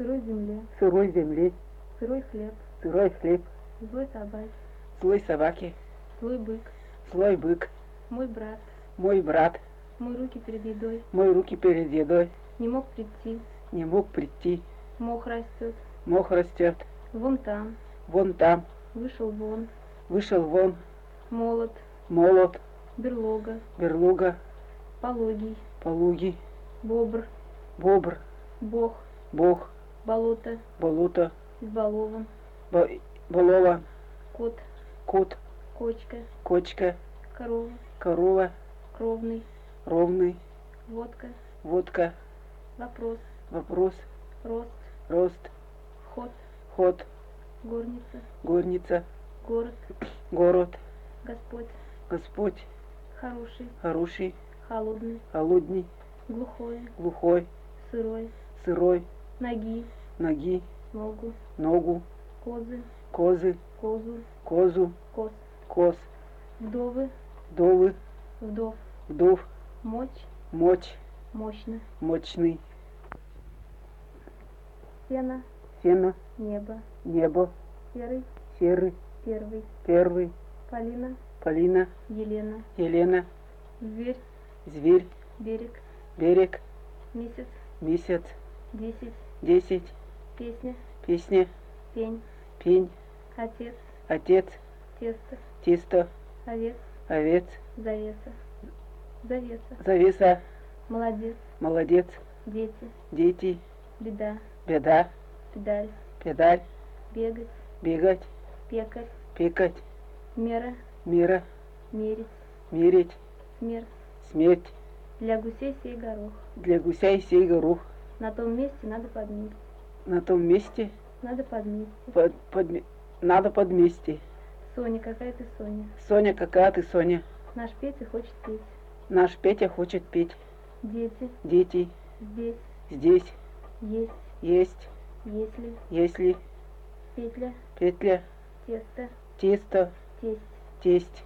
сырой земле, сырой земле, сырой хлеб, сырой хлеб, злой собаке, злой собаке, злой бык, злой бык, мой брат, мой брат, мой руки перед едой, мой руки перед едой, не мог прийти, не мог прийти, мох растет, мох растет, вон там, вышел вон, молот, молот, берлога, берлога, пологий, полуги, бобр, бобр, бог, бог, болото, болото, избалован, болова, кот, кот, кочка, кочка, корова, корова, кровный, ровный, водка, водка, вопрос, вопрос, рост, рост, ход, ход, горница, горница, город, город, Господь, Господь, хороший, хороший, холодный, холодный, глухое, глухой, сырой, сырой, ноги, ноги, ногу, ногу, козы, козы, козу, козу, коз, коз, вдовы, вдовы, вдов, вдов, мочь, мочь, мощно, мощный, сено, сено, небо, небо, серый, серый, первый, первый, Полина, Полина, Елена, Елена, зверь, зверь, берег, берег, месяц, месяц, 10, 10, песня, песня, пень, пень, отец, отец, тесто, тесто, овец, овец, завеса, завеса, завеса, молодец, молодец, дети, дети, беда, беда, педаль, педаль, бегать, бегать, пекарь, пекать, мера, мира, мерить, мерить, смерть, смерть, для гусей сей горох, для гусей сей горох, на том месте надо подметить, на том месте надо подметить. надо подмести. Соня, какая ты Соня? Соня, какая ты, Соня? Наш Петя хочет петь. Наш Петя хочет петь. Дети, Дети, здесь, здесь, есть, есть, если, если, петля, петля, тесто, тесто, тесть, тесть,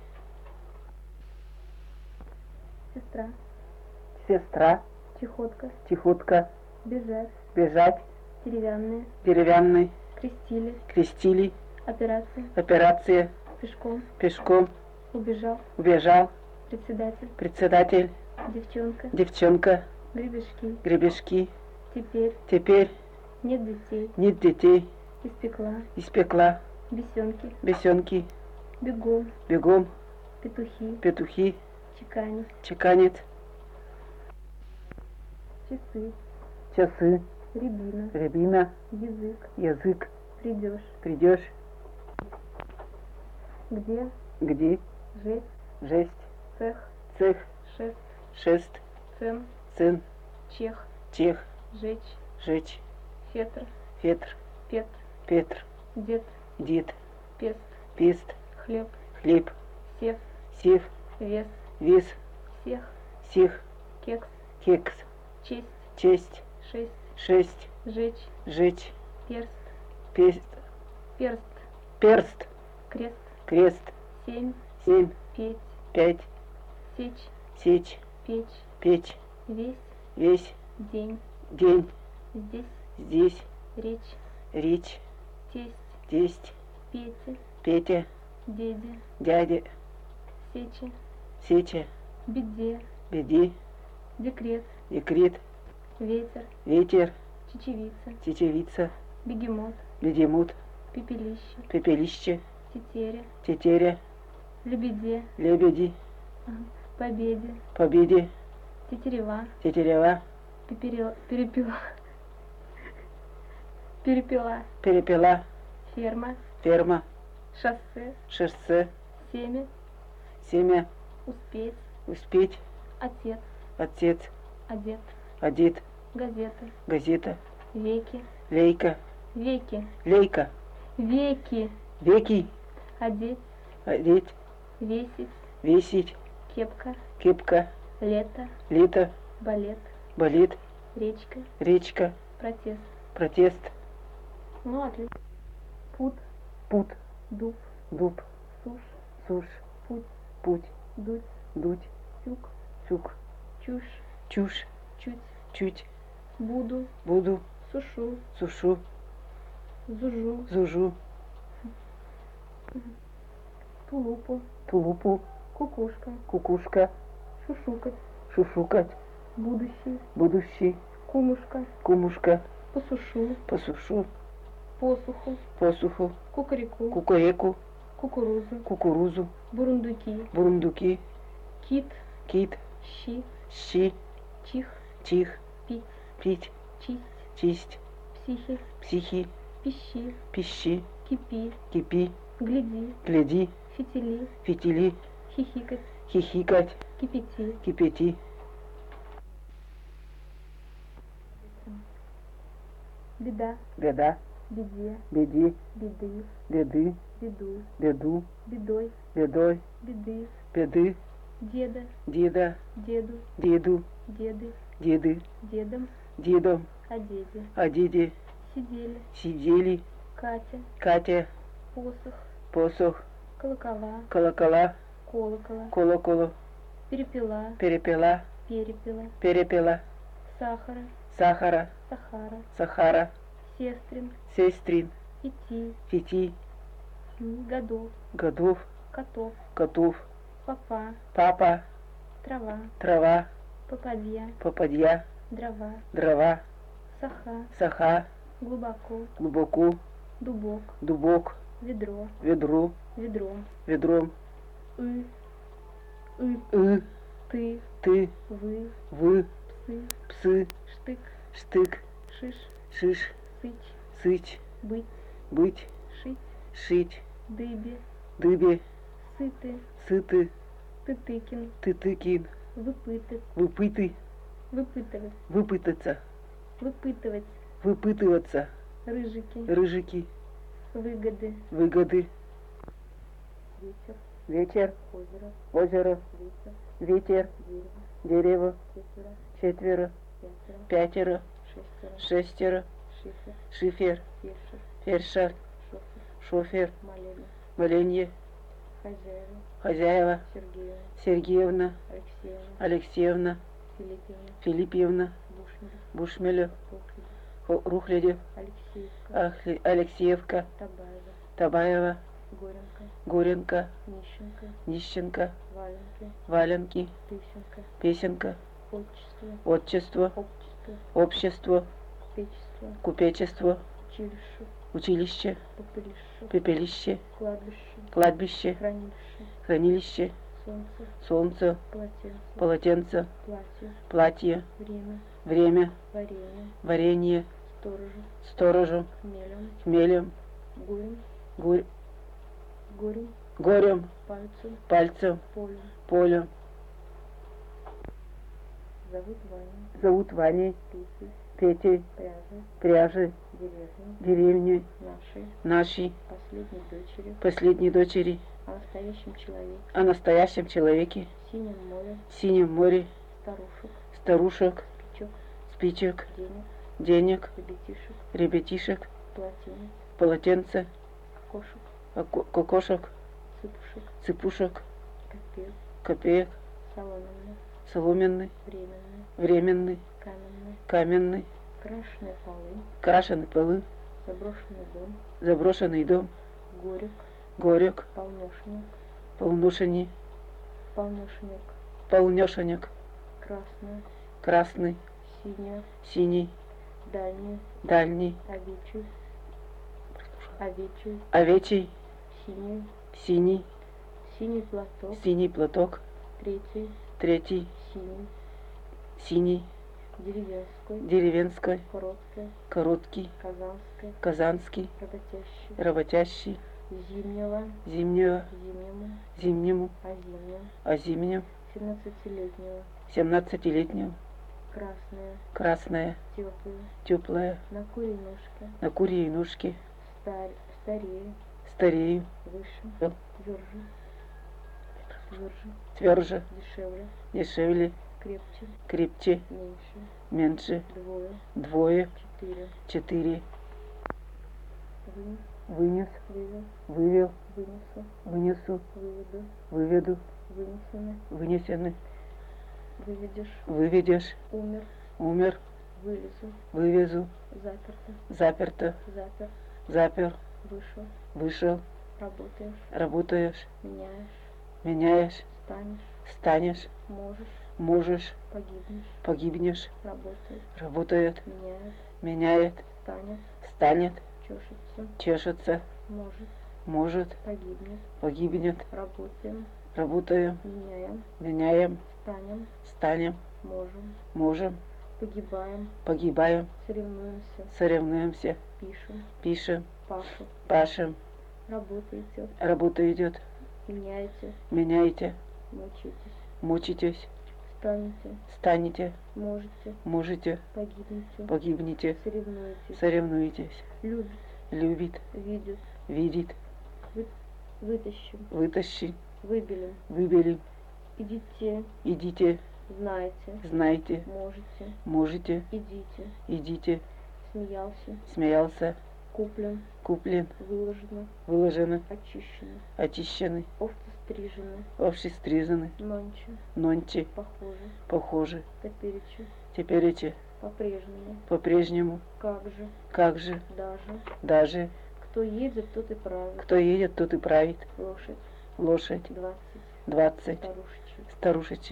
сестра, сестра, чехотка, тихотка, бежать, бежать, деревянные, деревянный, крестили, крестили, операция, операция, пешком, пешком, убежал, убежал, председатель, председатель, девчонка, девчонка, гребешки, гребешки, теперь, теперь нет детей, нет детей, испекла, испекла, бесенки, бесенки, бегом, бегом, петухи, петухи, чеканить, чеканец, часы, часы, рябина, рябина, язык, язык, придешь, где, жесть, жесть, цех, цех, шест, шест, цен, цин, чех, чех, жечь, жечь, фетр, фетр, пет, петр, дед, дед, пест, пест, хлеб, хлеб, сев, сев, вес, вес, всех, сех, кекс, кекс, честь, честь, шесть, шесть, жечь, жечь, перст, пест, перст, перст, крест, крест, 7, 7, петь, 5, сечь, сечь, печь, печь, весь, весь, день, день, здесь, здесь, речь, речь, тесть, тесть, Петя, Петя, дядя, дядя, сеча, сеча, беде, беди, декрет, декрет, ветер, ветер, чечевица, чечевица, бегемот, бегемот, пепелище, пепелище, тетеря, тетеря, лебеде, лебеди, победе, победе, тетерева, тетерева, перепела, перепела, ферма, ферма, шоссе, шоссе, семя, семя, успеть, успеть, отец, отец, одет, одет, газета, газета, веки, лейка, веки, лейка, веки, веки, одеть, одеть, весить, весить, кепка, кепка, лето, лето, балет, болит, речка, речка, протест. протест, Ну, отлично. Пут, пут, дуб, дуб, сушь, сушь, путь, путь, дуть, дуть, сюк, сюк, чушь, чушь, чуть, чуть, буду, буду, сушу, сушу, зужу, зужу, тулупу, тулупу, кукушка, кукушка, шушукать, шушукать, будущий, будущий, кумушка, кумушка, посушу, посушу, посуху, посуху, кукареку, кукареку, кукурузу, кукурузу, бурундуки, бурундуки, кит, кит, щи, щи, чих, чих, пить, пить, чисть, чисть, психи, психи, пищи, пищи, кипи, кипи, гляди, гляди, фитили, фитили, хихикать, хихикать, кипяти, кипяти, беда, беда, беде, беди, беды, беды, беду, беду, бедой, бедой, беды, беды, деда, деда, деду, деду, деды, деды, дедом, дедом, о деде, о деде, сидели, сидели, Катя, Катя, посох, посох, колокола, колокола, колокола, колоколо, перепела, перепела, перепела, перепела, сахара, сахара, сахара, сахара, сестрин, сестрин, идти, фити, годов, годов, котов, котов, папа, папа, трава, трава, попадья, попадья, дрова, дрова, саха, саха, глубоко, глубоко, дубок, дубок, ведро, ведро, ведром, ведром, и, ты, ты, вы, вы, псы, псы, штык, штык, шиш, шиш, сыч, сыч, быть, быть, шить, шить, дыбе, дыбе, сыты, сыты, тытыкин, тытыкин, выпытать, выпытый, выпытывать, выпытаться, выпытывать, выпытываться, рыжики, рыжики, выгоды, выгоды, ветер, вечер, озеро, озеро, ветер, ветер, дерево, дерево, четверо, четверо, пятеро, пятеро, шестеро, шестеро, шифер, шифер, фельдшер, фельдшер, шофер, шофер, молебен, моленье, хозяева, хозяева, Сергеевна, Сергеевна, Алексеевна, Алексеевна, Филиппевна, Филиппьевна, Бушмелев, Бушмелев, Рухлядев, Рухлядев, Алексеевка, Алексеевка, Табаева, Табаева, Горенко, Горенко, Нищенко, Нищенко, Валенки, Валенки, Песенка, Песенка, отчество, отчество, общество, общество, печество, купечество, училище, училище, попелище, пепелище, кладбище, кладбище, хранилище, хранилище, солнце, солнце, полотенце, полотенце, платье, платье, время, время, варенье, варенье, сторожу, сторожу, хмелем, хмелем, горем, гурь, горем, горем, пальцем, пальцем, полем, полем. зовут Ваня, Зовут Ваней, Петей, Петей, пряжи, пряжи, деревни, деревней, нашей, нашей последней дочери, последней дочери, о настоящем человеке, о настоящем человеке, синем море, синем море, старушек, старушек, спичок, спичек, денег, денег, ребятишек, ребятишек, полотенец, полотенце, кошек, кокошек, цыпушек, цыпушек, копеек, копеек, соломенный, соломенный, временный, временный, каменный, каменный, крашеные полы, крашеные полы, заброшенный дом, заброшенный дом, горек, горек, полношник, полнушени, полношник, полнешенек, красная, красный, синяя, синий, дальний, дальний, овечий, овечий, овечий, синий, синий, синий платок, синий платок, третий, третий, синий, синий, деревенской, деревенской, короткой, короткий, казанской, казанский, работящий, работящий, зимнего, зимнего, зимнему, зимнему, озимнем, а зимнем, 17-летнего, 17-летнего, красная, красная, теплая, теплая, на курьей ножке, на курьей ножке, старее, старею, выше, тверже, тверже, дешевле, дешевле, крепче, крепче, меньше, меньше, двое, двое, четыре, 4, вынес, вынес, вывел, вывел, вынесу, вынесу, выведу, выведу, вынесены, вынесены, выведешь, выведешь, умер, умер, Вылезу. Вывезу. Заперто. Заперто. Запер. Запер. Вышел. Вышел. Работаешь. Работаешь. Меняешь. Меняешь. Станешь. Станешь. Можешь. Можешь. Погибнешь. Погибнешь. Работает. Работает. Меняет. Меняет. Станет. Станет. Чешется. Чешется. Может. Может. Погибнет. Погибнет. Работаем. Работаем. Меняем. Меняем. Станем. Станем. Можем. Можем. Погибаем. Погибаем. Соревнуемся. Соревнуемся. Пишем. Пишем. Пашу. Пашем. Работа идет. Работа идет. Меняете. Меняете. Мучитесь. Мучитесь. Станете. Станете. Можете. Можете. Погибнете. Погибнете. Соревнуетесь. Соревнуетесь. Любит. Любит. Видит. Видит. Вытащим. Вытащи. Выбелим. Выбери. Идите. Идите. Знаете. Знаете. Можете. Можете. Идите. Идите. Смеялся. Смеялся. Куплен. Куплен. Выложено. Выложено. Очищено. Очищены. Овцы стрижены. Овши стрижены. Нонче. Нонче. Похоже. Похожи. Топеречу. Теперече. По-прежнему. По-прежнему. Как же. Как же. Даже. Даже. Кто едет, тот и правит. Кто едет, тот и правит. Лошадь. Лошадь. 20. 20. Старушечи. Старушечи.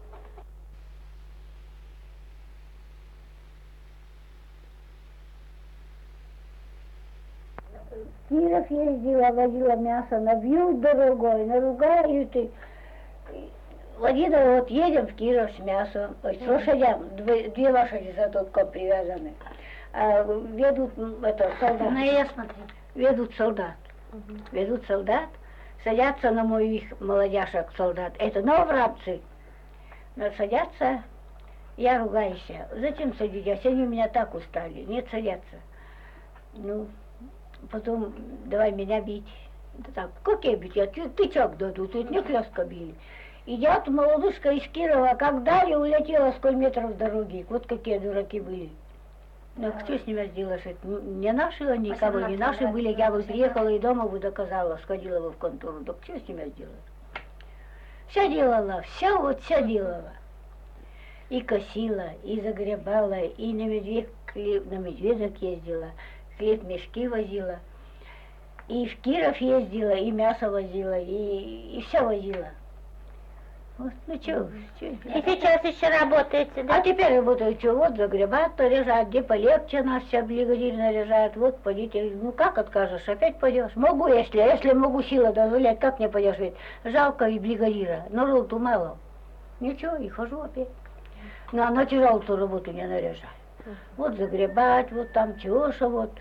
В Киров ездила, возила мясо, набьют дорогой, наругают. И один вот едем в Киров с мясом, с лошадям, две лошади за тотком привязаны. А ведут это, солдат. Ну, я смотрю. Ведут солдат. Ведут солдат, садятся на моих молодяшек солдат. Это новобранцы. Садятся, я ругаюсь. Зачем садитесь? Они у меня так устали. Нет, садятся. Ну, потом давай меня бить. Да так, какие бить? Я тычок дадут, тут не клёстка били. Идет молодушка из Кирова, как дали, улетела сколько метров дороги. Вот какие дураки были. Ну, что с ними сделаешь? Это не наши они, кого не наши были. Я бы приехала и дома бы доказала, сходила бы в контору. Так что с ними сделать? Все делала, все делала. И косила, и загребала, и на медведок ездила, хлеб мешки возила. И в Киров ездила, и мясо возила, и все возила. Вот, ну чё? И сейчас еще работаете, да? А теперь работаю, что вот загребать, наряжать, где полегче нас вся бригадир наряжает, вот пойдите, ну как откажешь, опять пойдешь? Могу, если могу сила дозволять, как не пойдешь, ведь жалко и бригадира, народу мало. Ничего, и хожу опять. Но на тяжелую ту работу не наряжаю. Вот загребать, вот там чеша, вот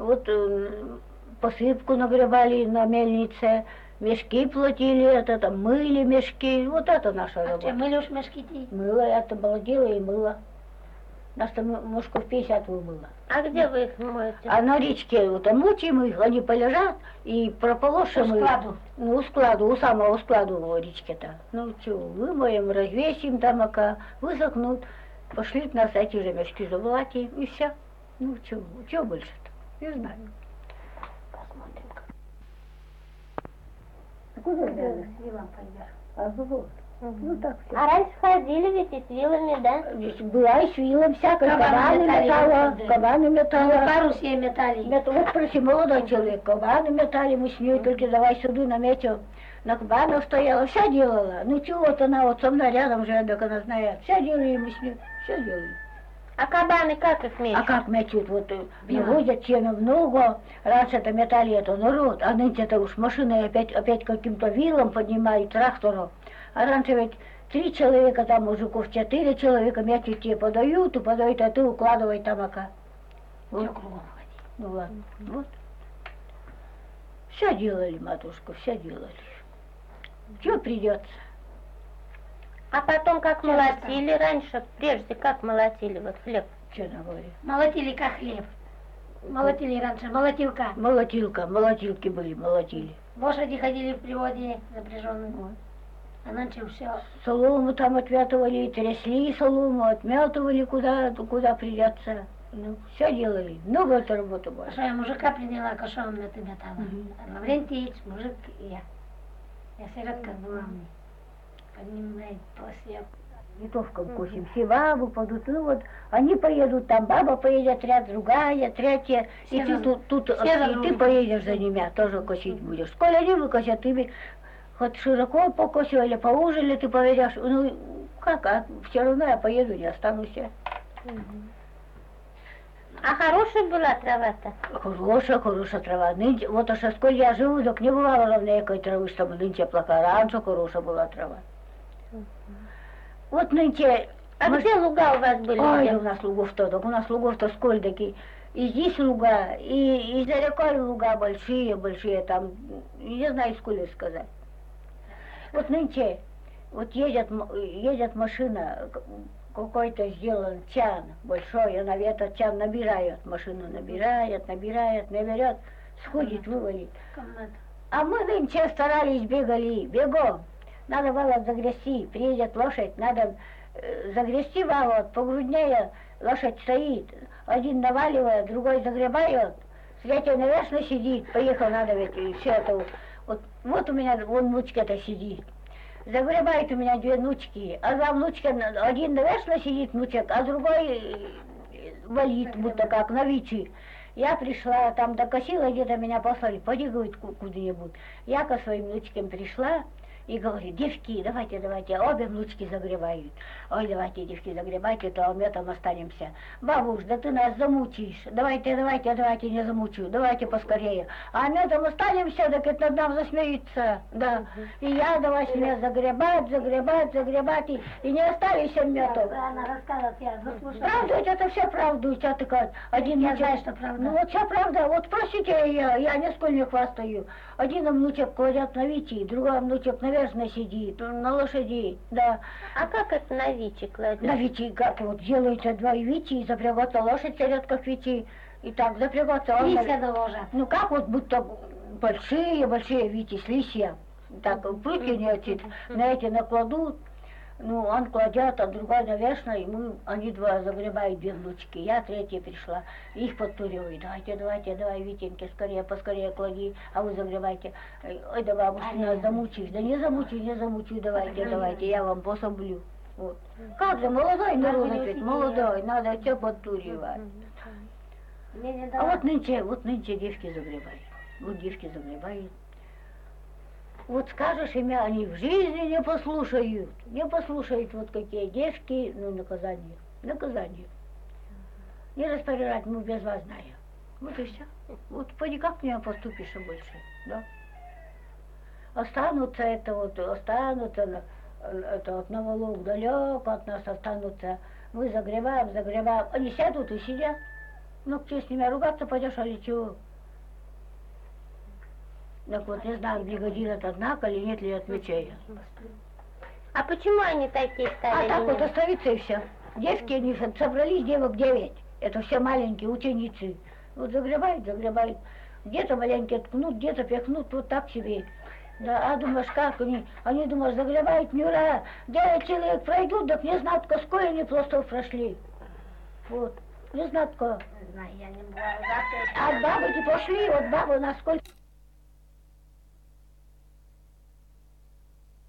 посыпку нагребали на мельнице, мешки платили, это там мыли мешки, вот это наша А работа. ты мылешь мешки? Мыла, я-то молодела и мыла. Нас там мужиков 50 вымыла. А где вы их моете? А на речке вот мучим их, они полежат и прополошим их. складу? Ну, у складу, у самого складу в речке-то. Ну, что, вымоем, развесим там, высохнут, пошлют нас эти же мешки забывайте, и все. Ну, что больше-то? Не знаю. Посмотрим. Куда С вилом пойдешь. А вот. Ну так все. А раньше ходили ведь и с вилами, да? Была и с вилом всякой, Кабаны кабаны метала. Парус ей метали. Вот спроси, молодой человек, кабаны метали, мы с ней только давай сюда наметил. На кабанах стояла, все делала. Ну чего вот она вот со мной рядом живет, так она знает. Все делали мы с ней, все делали. А кабаны как их А мечут? как мечут, вот наводят сено в ногу, раньше это метали это народ, а нынче это уж машины опять каким-то вилом поднимают, трактором. А раньше ведь 3 человека, там мужиков 4 человека мячик тебе подают, а ты укладывай там ока. Вот. Всё кругом ходи. Ну ладно, вот. Все делали, матушка, все делали. Что придется? А потом как молотили раньше, прежде как молотили вот хлеб? Что на говорю? Молотили как хлеб. Молотили раньше, молотилка. Молотилки были, молотили. Лошади ходили в приводе запряженные. Вот. А нынче все. Солому там отмятывали, трясли солому, отмятывали куда придется. Ну, все делали. Много это работы было. А что я мужика приняла, кошом на ты метала. Лаврентиевич, мужик и я. Я сиротка была мне. Поднимает после. Литовкам косим, все бабу пойдут, ну вот, они поедут, там баба поедет ряд, другая, третья, и ты тут и ты поедешь за ними, тоже косить будешь. Коли они выкосят, ты хоть широко покосил или поуже, или ты поведешь, ну как, а все равно я поеду, не останусь. А хорошая была трава-то? Хорошая трава. Нынче, вот аж сколь я живу, так не бывало ровно якой травы, чтобы нынче плохая. Раньше хорошая была трава. Вот нынче... А где луга у вас были? Ой, Где? у нас лугов-то, так у нас лугов-то сколь таки. И здесь луга, и за рекой луга большие, там, не знаю, сколько сказать. Вот нынче, вот едет машина, какой-то сделан чан большой, она этот чан набирает, машину набирает, сходит, вывалит. А мы нынче старались, бегали, бегом. Надо было загрести, приедет лошадь, надо загрести волод, погруднее лошадь стоит, один наваливает, другой загребает, третий наверно сидит, поехал, надо ведь все это, вот у меня вон внучка-то сидит. Загребает у меня две внучки, а два внучка, один наверно сидит внучек, а другой валит, будто как на вичи. Я пришла, там докосила, где-то меня послали, пойди, говорит, куда-нибудь. Я ко своим внучкам пришла и говорю, девки, давайте, обе внучки загребают. Ой, давайте, девки, загребайте, то мы там останемся. Бабуш, да ты нас замучишь. Давайте, не замучу, давайте поскорее. А мы там останемся, так это над нам засмеются. Да. И я давай мне загребать, и не остались метов. Она рассказывает, я заслушала. Правда, это все правду, я такая, один Я внучек, знаю, что правда. Ну вот все правда, вот спросите, я нисколько не хвастаю. Один внучек кладет на вичи, другой внучек наверно сидит, на лошади, да. А как это на вичи кладет? На вичи, как вот делаются два вичи, и запрягаться лошадь сидят как вичи, и так запрягаться. Он, Листья доложат. ну как вот будто большие вичи с листья, так прутки на эти накладут. Ну, он кладет, а другой наверно, и они два загребают, две внучки. Я третья пришла, их подтуриваю. Давай, Витеньки, поскорее клади, а вы загребайте. Ой, да бабушка, нас замучишь. Да не замучу, давайте, я вам пособлю. Вот. Как же, молодой народ, ведь молодой, надо все подтуривать. А вот нынче девки загребают. Вот девки загребают. Вот скажешь имя, они в жизни не послушают, вот какие девки, ну, наказание. Не распоряжать мы без вас знаем. Вот и все. Вот поди как мне поступишь больше, да? Останутся это от Новолуг далеко от нас останутся. Мы загребаем, они сядут и сидят. Ну, кто с ними ругаться пойдешь, а ли чего? Так вот, не знаю, бригадир этот знак или нет ли отвечая. А почему они такие стали? А так вот оставиться и все. Девки, они собрались, девок 9. Это все маленькие ученицы. Вот загребают. Где-то маленькие ткнут, где-то пихнут, вот так себе. Да, а думаешь, как они думаешь, загребают, не ура. 9 человек пройдут, так не знаю, сколько они просто прошли. Вот, не знаю, Не знаю, я не была. А бабы пошли, вот бабы насколько...